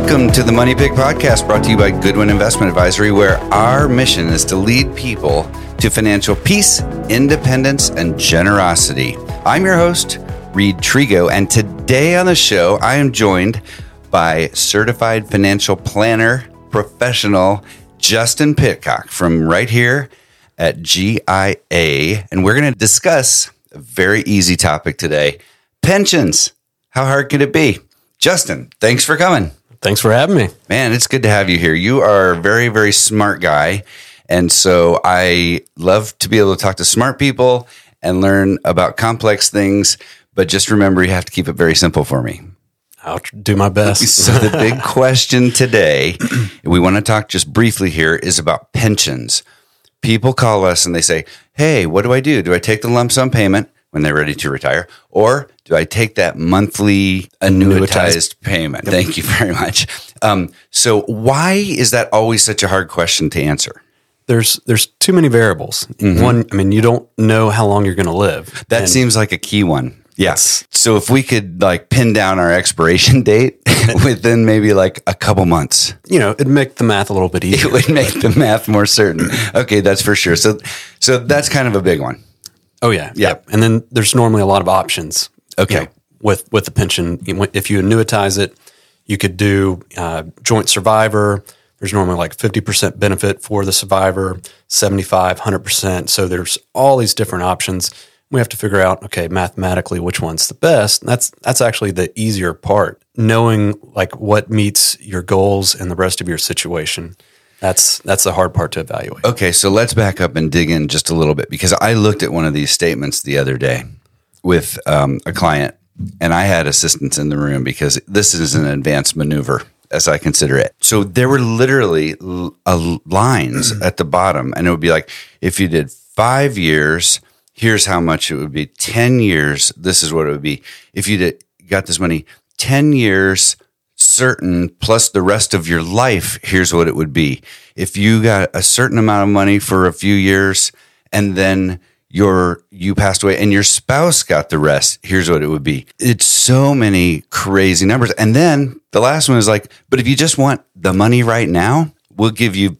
Welcome to the Money Pig Podcast, brought to you by Goodwin Investment Advisory, where our mission is to lead people to financial peace, independence, and generosity. I'm your host, Reed Trigo, and today on the show, I am joined by certified financial planner professional Justin Pitcock from right here at GIA, and we're going to discuss a very easy topic today, pensions. How hard could it be? Justin, thanks for coming. Thanks for having me. Man, it's good to have you here. You are a very, very smart guy. And so I love to be able to talk to smart people and learn about complex things. But just remember, you have to keep it very simple for me. I'll do my best. So the big question today, we want to talk just briefly here, is about pensions. People call us and they say, hey, what do I do? Do I take the lump sum payment when they're ready to retire? Or do I take that monthly annuitized payment? Yep. Thank you very much. So why is that always such a hard question to answer? There's too many variables. Mm-hmm. One, I mean, you don't know how long you're going to live. That seems like a key one. Yes. So if we could like pin down our expiration date within maybe like a couple months, it'd make the math a little bit easier. It would make the math more certain. Okay, that's for sure. So that's kind of a big one. Oh yeah. Yep. And then there's normally a lot of options. Okay. With the pension, if you annuitize it, you could do joint survivor. There's normally like 50% benefit for the survivor, 75, 100%. So there's all these different options. We have to figure out, okay, mathematically, which one's the best. And that's actually the easier part, knowing like what meets your goals and the rest of your situation. That's the hard part to evaluate. Okay, so let's back up and dig in just a little bit, because I looked at one of these statements the other day with a client, and I had assistants in the room because this is an advanced maneuver, as I consider it. So there were literally lines at the bottom, and it would be like, if you did 5 years, here's how much it would be. 10 years, this is what it would be. If you got this money, 10 years certain plus the rest of your life, here's what it would be. If you got a certain amount of money for a few years and then you passed away and your spouse got the rest, here's what it would be. It's so many crazy numbers. And then the last one is like, but if you just want the money right now, we'll give you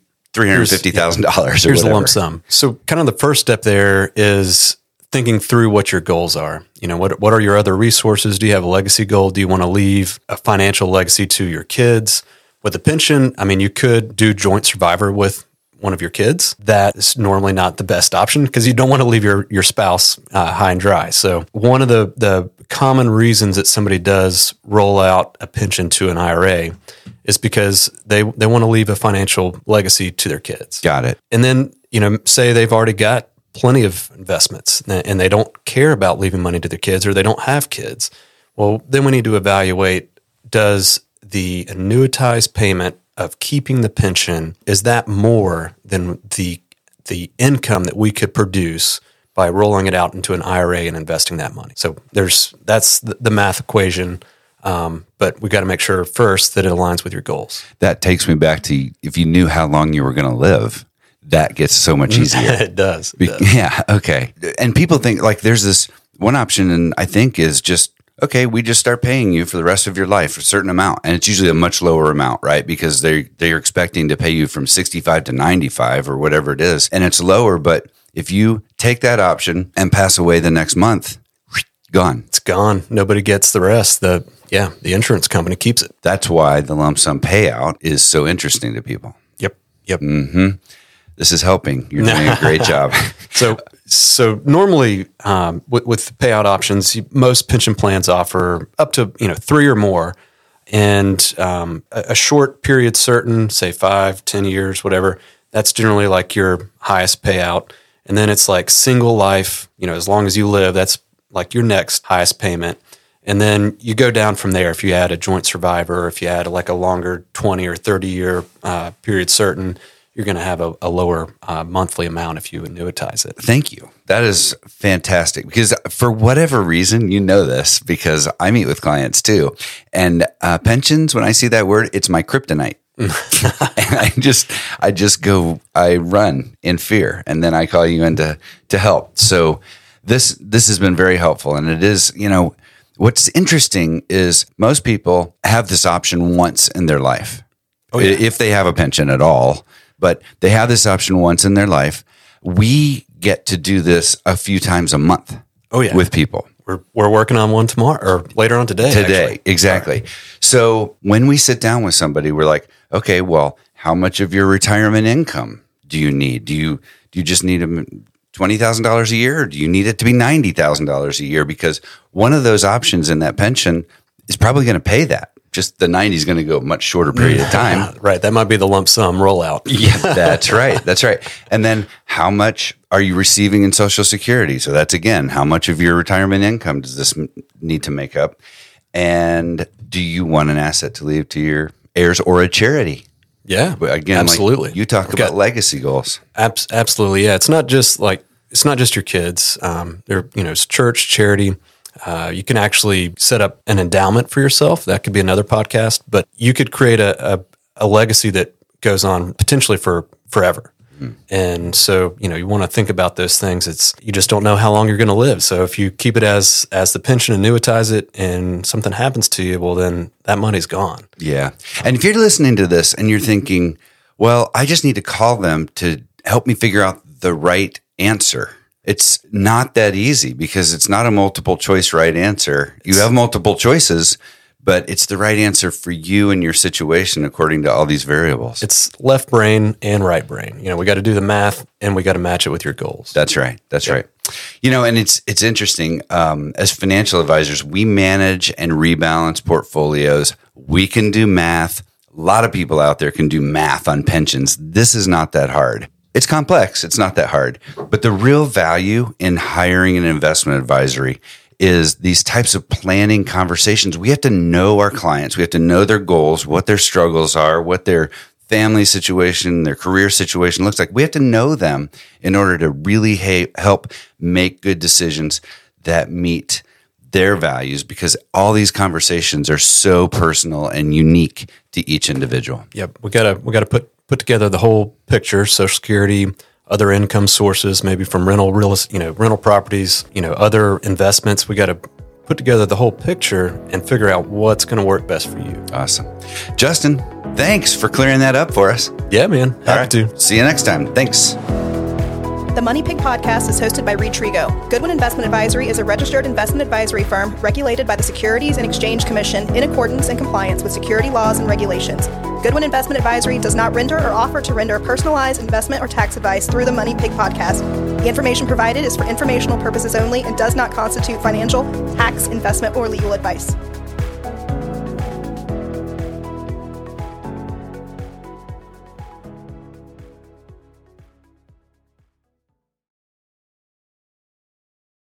$350,000 Here's a lump sum. So kind of the first step there is thinking through what your goals are. What are your other resources? Do you have a legacy goal? Do you want to leave a financial legacy to your kids? With a pension, I mean, you could do joint survivor with one of your kids. That is normally not the best option because you don't want to leave your spouse high and dry. So one of the common reasons that somebody does roll out a pension to an IRA is because they want to leave a financial legacy to their kids. Got it. And then, say they've already got plenty of investments and they don't care about leaving money to their kids or they don't have kids. Well, then we need to evaluate, does the annuitized payment of keeping the pension, is that more than the income that we could produce by rolling it out into an IRA and investing that money? So that's the math equation. But we got to make sure first that it aligns with your goals. That takes me back to, if you knew how long you were going to live, that gets so much easier. It does. Yeah. Okay. And people think like there's this one option, and I think is just, okay, we just start paying you for the rest of your life a certain amount. And it's usually a much lower amount, right? Because they're expecting to pay you from 65 to 95 or whatever it is. And it's lower. But if you take that option and pass away the next month, gone. It's gone. Nobody gets the rest. The insurance company keeps it. That's why the lump sum payout is so interesting to people. Yep. Mm-hmm. This is helping. You're doing a great job. So normally with payout options, most pension plans offer up to 3 or more, and a short period certain, say 5, 10 years, whatever. That's generally like your highest payout, and then it's like single life. As long as you live, that's like your next highest payment. And then you go down from there if you add a joint survivor, or if you add like a longer 20 or 30 year period certain, you're going to have a lower monthly amount if you annuitize it. Thank you. That is fantastic, because for whatever reason, this because I meet with clients too. And pensions, when I see that word, it's my kryptonite. And I run in fear, and then I call you in to help. So this has been very helpful. And it is, What's interesting is most people have this option once in their life, if they have a pension at all, but they have this option once in their life. We get to do this a few times a month with people. We're working on one tomorrow or later on today. Actually. Exactly. Right. So when we sit down with somebody, we're like, okay, well, how much of your retirement income do you need? Do you just need $20,000 a year, or do you need it to be $90,000 a year? Because one of those options in that pension is probably going to pay that. Just the 90 is going to go a much shorter period of time. Right. That might be the lump sum rollout. Yeah, that's right. That's right. And then how much are you receiving in Social Security? So that's, again, how much of your retirement income does this need to make up? And do you want an asset to leave to your heirs or a charity? Yeah, again, absolutely. Like you talk about legacy goals. Absolutely. Yeah. It's not just your kids. It's church, charity. You can actually set up an endowment for yourself. That could be another podcast, but you could create a legacy that goes on potentially for forever. Mm-hmm. And so, you want to think about those things. You just don't know how long you're going to live. So if you keep it as the pension, annuitize it, and something happens to you, well, then that money's gone. Yeah. And if you're listening to this and you're thinking, well, I just need to call them to help me figure out the right answer. It's not that easy because it's not a multiple choice right answer. You have multiple choices, but it's the right answer for you and your situation according to all these variables. It's left brain and right brain. We got to do the math and we got to match it with your goals. That's right. That's right. And it's interesting. As financial advisors, we manage and rebalance portfolios. We can do math. A lot of people out there can do math on pensions. This is not that hard. It's complex. It's not that hard. But the real value in hiring an investment advisory is these types of planning conversations. We have to know our clients. We have to know their goals, what their struggles are, what their family situation, their career situation looks like. We have to know them in order to really help make good decisions that meet their values, because all these conversations are so personal and unique to each individual. Yep. We gotta put together the whole picture: Social Security, other income sources, maybe from rental properties, other investments. We got to put together the whole picture and figure out what's going to work best for you. Awesome. Justin, thanks for clearing that up for us. Yeah, man. Happy to. See you next time. Thanks. The Money Pig Podcast is hosted by Reed Trigo. Goodwin Investment Advisory is a registered investment advisory firm regulated by the Securities and Exchange Commission in accordance and compliance with security laws and regulations. Goodwin Investment Advisory does not render or offer to render personalized investment or tax advice through the Money Pig Podcast. The information provided is for informational purposes only and does not constitute financial, tax, investment, or legal advice.